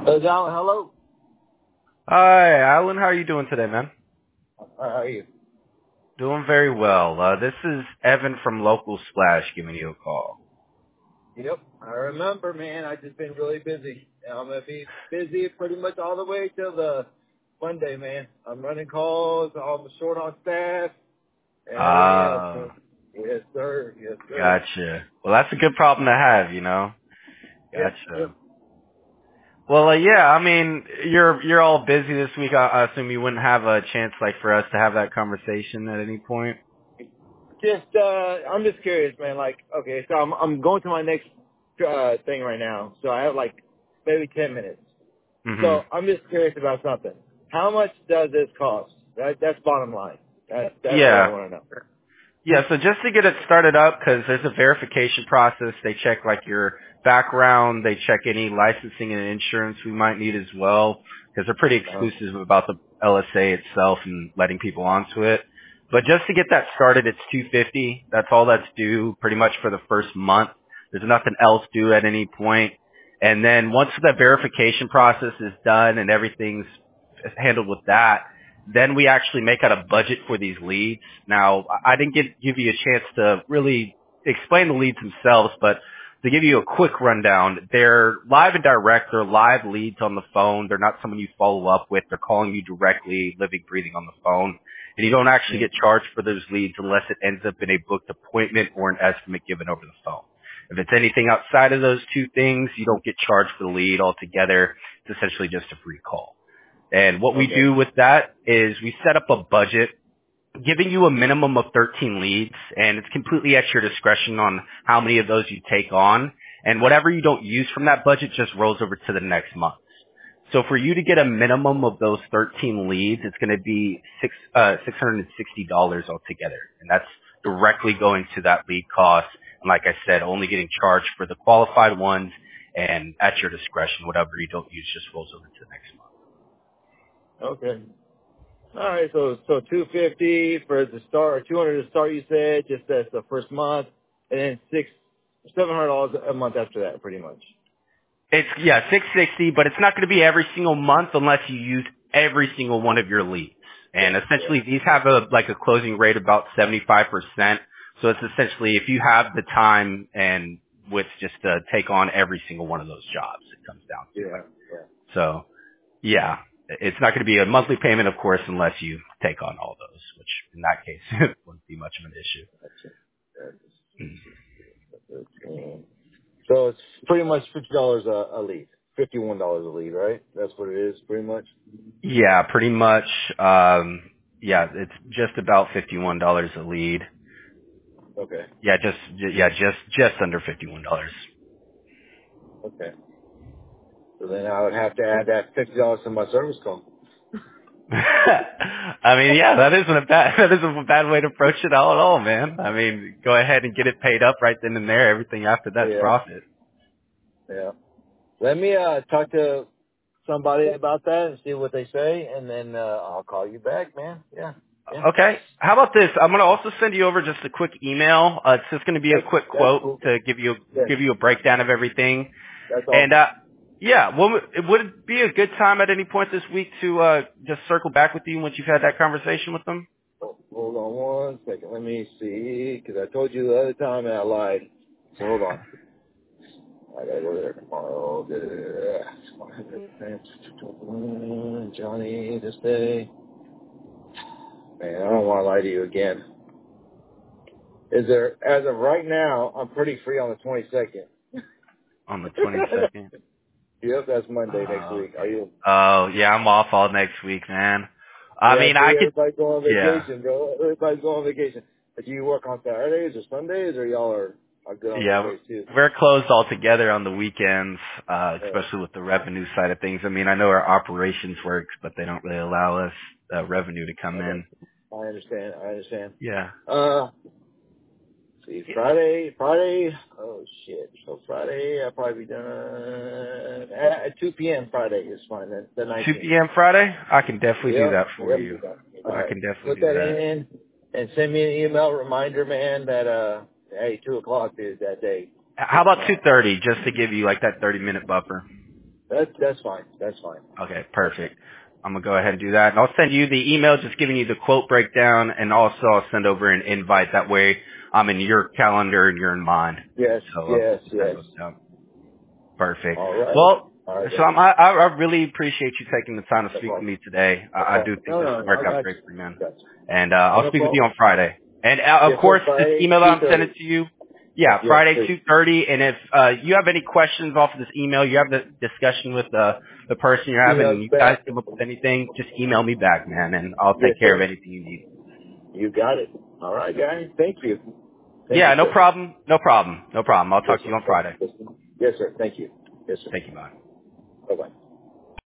John, hello. Hi, Alan. How are you doing today, man? How are you? Doing very well. This is Evan from Local Splash giving you a call. Yep, I remember, man. I've just been really busy. And I'm going to be busy pretty much all the way till the Monday, man. I'm running calls. I'm short on staff and everything else. Ah, So. Yes, sir. Yes, sir. gotcha. Well, that's a good problem to have, you know. Yep, Gotcha. yep. Well, yeah. I mean, you're all busy this week. I assume you wouldn't have a chance, like, for us to have that conversation at any point. I'm just curious, man. Like, okay, so I'm going to my next thing right now. So I have like maybe 10 minutes. Mm-hmm. So I'm just curious about something. How much does this cost? That's bottom line. That's what I Yeah. want to know. Yeah, so just to get it started up, because there's a verification process, they check like your background, they check any licensing and insurance we might need as well, because they're pretty exclusive about the LSA itself and letting people onto it. But just to get that started, it's $250. That's all that's due pretty much for the first month. There's nothing else due at any point. And then once the verification process is done and everything's handled with that, then we actually make out a budget for these leads. Now, I didn't give you a chance to really explain the leads themselves, but to give you a quick rundown, they're live and direct. They're live leads on the phone. They're not someone you follow up with. They're calling you directly, living, breathing on the phone. And you don't actually get charged for those leads unless it ends up in a booked appointment or an estimate given over the phone. If it's anything outside of those two things, you don't get charged for the lead altogether. It's essentially just a free call. And what we do with that is we set up a budget giving you a minimum of 13 leads, and it's completely at your discretion on how many of those you take on. And whatever you don't use from that budget just rolls over to the next month. So for you to get a minimum of those 13 leads, it's going to be $660 altogether. And that's directly going to that lead cost. And like I said, only getting charged for the qualified ones, and at your discretion, whatever you don't use just rolls over to the next month. Okay. All right. So 250 for the start, or 200 to start. You said just that's the first month, and then $700 a month after that, pretty much. It's, yeah, 660, but it's not going to be every single month unless you use every single one of your leads. And essentially these have a closing rate about 75%. So it's essentially if you have the time and with just to take on every single one of those jobs, it comes down to. Yeah. So yeah, it's not going to be a monthly payment, of course, unless you take on all those, which in that case wouldn't be much of an issue. So it's pretty much $50 a lead, $51 a lead, right? That's what it is, pretty much. Yeah, pretty much. Yeah, it's just about $51 a lead. Okay. Yeah, just under $51. Okay. So then I would have to add that $50 to my service call. I mean, yeah, that isn't a bad way to approach it all at all, man. I mean, go ahead and get it paid up right then and there. Everything after that's profit. Yeah. Let me talk to somebody about that and see what they say, and then I'll call you back, man. Yeah. Okay. How about this? I'm going to also send you over just a quick email. It's just going to be a quick quote cool. to give you a breakdown of everything. That's And awesome. yeah, would it be a good time at any point this week to just circle back with you once you've had that conversation with them? Hold on one second. Let me see, because I told you the other time and I lied. So hold on. I gotta go there tomorrow. Johnny, this day. Man, I don't want to lie to you again. Is there, as of right now, I'm pretty free on the 22nd. On the 22nd? Yep, that's Monday next week. Are you? Oh, yeah, I'm off all next week, man. I mean, I could, everybody's going on yeah. vacation, bro. Everybody's going on vacation. Do you work on Saturdays or Sundays, or y'all are good on Yeah, Mondays too? we're closed altogether on the weekends, especially with the revenue side of things. I mean, I know our operations works, but they don't really allow us revenue to come in. I understand. Yeah. See, Friday, oh shit. So Friday, I'll probably be done at 2 p.m. Friday is fine. The 19th. 2 p.m. Friday? I can definitely do that for you. All I right. can definitely Put do that that. in and send me an email reminder, man, that, hey, 2 o'clock is that day. How about 2:30, just to give you like that 30-minute buffer? That's fine. That's fine. Okay, perfect. I'm going to go ahead and do that. And I'll send you the email just giving you the quote breakdown, and also I'll send over an invite. That way I'm in your calendar and you're in mine. Yes, So yes, send yes. those down. Perfect. All right. Well, All right. so I really appreciate you taking the time to No speak with problem. me today. No I do problem. think this No, will work I out got you. great for you, man. Got you. And Oh, I'll no speak with you problem. on Friday. And of Yes, sir. course, this Friday, email that I'm 2:30. sending to you, yeah, Yes, Friday please. 2:30. And if you have any questions off of this email, you have the discussion with the person you're having, Email and you guys back. come up with anything, just email me back, man, and I'll Yes, take care of sir. anything you need. You got it. All right, guys. Thank you. Thank you, Yeah, no sir. problem. No problem. No problem. I'll Yes, talk to sir. you on Friday. Yes, sir. Thank you. Yes, sir. Thank you, bye. Bye-bye.